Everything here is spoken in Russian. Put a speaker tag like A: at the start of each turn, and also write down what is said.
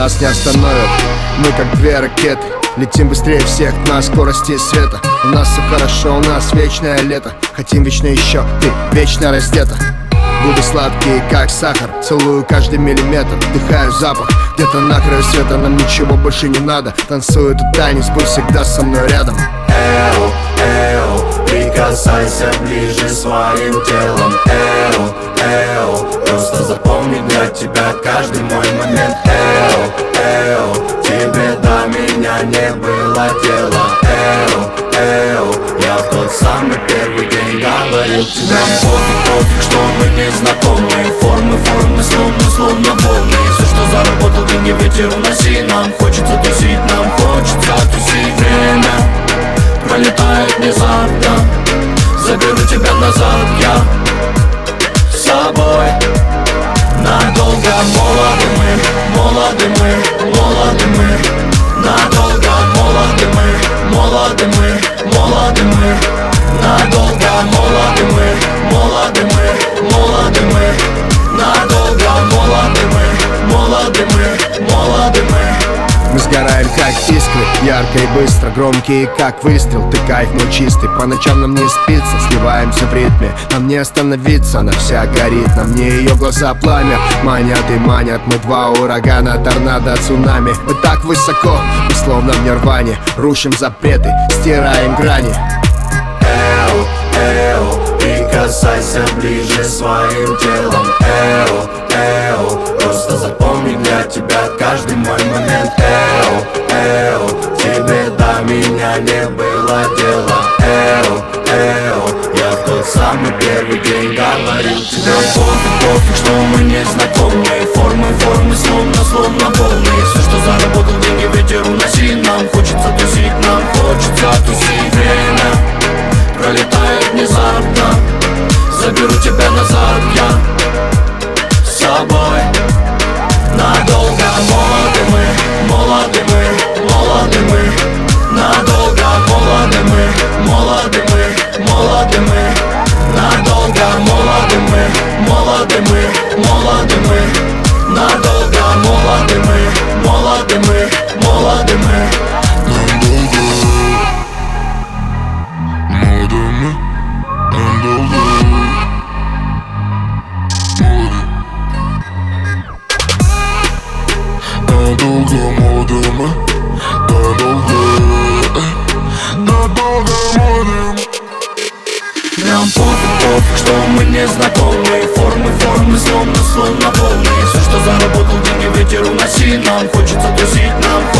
A: нас не остановят. Мы как две ракеты, летим быстрее всех на скорости света. У нас все хорошо, у нас вечное лето. Хотим вечно еще, ты вечно раздета. Губы сладкие, как сахар, целую каждый миллиметр. Вдыхаю запах, где-то на краю света. Нам ничего больше не надо. Танцую этот танец, будь всегда со мной рядом.
B: Эу, эу, прикасайся ближе своим телом. Эу, эу, просто запомни для тебя каждый мой момент. Эу, эу, тебе до меня не было дела. Эу, эу, я в тот самый первый день говорил тебе. Нам пофиг, что мы не знакомы. Формы, словно волны. Все, что заработал, ты не ветер уноси. Нам хочется тусить, нам хочется тусить. Время пролетает внезапно. Заберу тебя назад, я с собой надолго. Молоды мы, молоды мы, молоды мы. Надолго, молоды мы, молоды мы, молоды мы. Надолго, молоды мы, молоды мы, молоды мы. Надолго, молоды мы, молоды мы, молоды мы.
A: Мы сгораем как искры, ярко и быстро, громкие как выстрел. Ты кайф мой чистый, по ночам нам не спится. Сливаемся в ритме, нам не остановиться. Она вся горит, на мне ее глаза пламя. Манят и манят, мы два урагана, торнадо, цунами. Мы так высоко, мы словно в нирване. Рушим запреты, стираем грани.
B: Эу, эу, прикасайся ближе своим телом. Эу, эу, просто запомни для тебя каждый мой момент. Эу, эу, тебе до меня не было дела. Эу, эу, я в тот самый первый день говорил тебе. Пофиг, что мы не знакомы. Формы, словно волны. Все, что заработал, деньги ветер уноси. Нам хочется тусить, нам хочется тусить. Время пролетает внезапно. Заберу тебя назад, я с собой надолго. Молоды мы, молоды мы, молоды мы. Надолго, молоды мы, молоды мы, молоды мы. Надолго, молоды мы, молоды мы, молоды мы. Надолго, молоды мы, молоды мы, молоды мы. Нам пофиг, что мы не знакомы. Формы, словно волны. Все, что заработал, деньги ветер уноси. Нам хочется тусить, нам